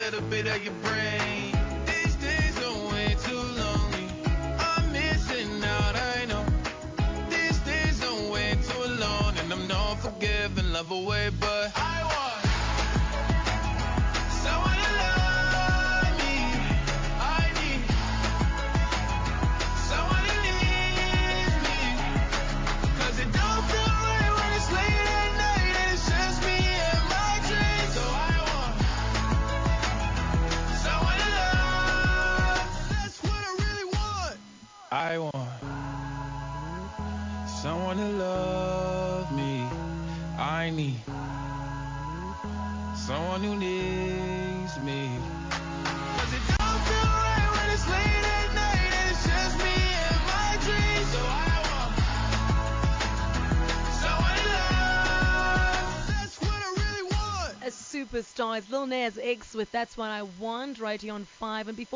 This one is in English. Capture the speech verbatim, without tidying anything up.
little bit of your brain. These days are way too lonely. I'm missing out, I know. These days are way too alone, and I'm not forgiving love away, but I want someone to love me. I need someone who needs me. 'Cause it don't feel right when it's late at night and it's just me and my dreams. So I want someone to love. That's what I really want. I want someone to love me. I need someone who needs me. 'Cause it don't feel right when it's late at night and it's just me and my dreams. So I want someone to love. That's what I really want. A superstar is Lil Nas X with That's What I Want, right here on five. And before